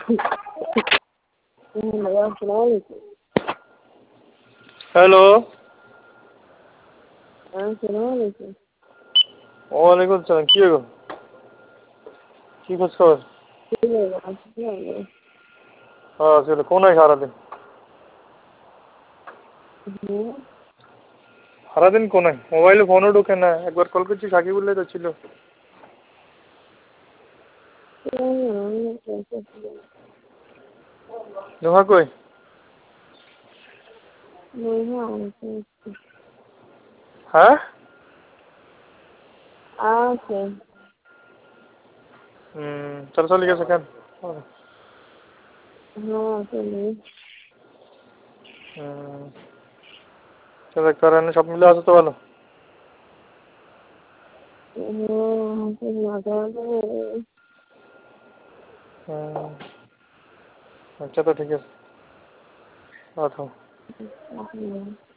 Hello. अस्सलामुअलैकुम। ওয়ালাইকুম সালাম। কি গো, কি খোঁজ খবর? হ্যাঁ ছিল, কোন হয় সারাদিন? সারাদিন কোন হয়? মোবাইলে ফোনও ঢোকে না। একবার কল করছি সাকিবুল্লাহ তো ছিল। নোহা কই? হ্যাঁ চল চলে গেছে কেন? চলে সব মিলে আছে তো ভালো? আচ্ছা তো ঠিক আছে।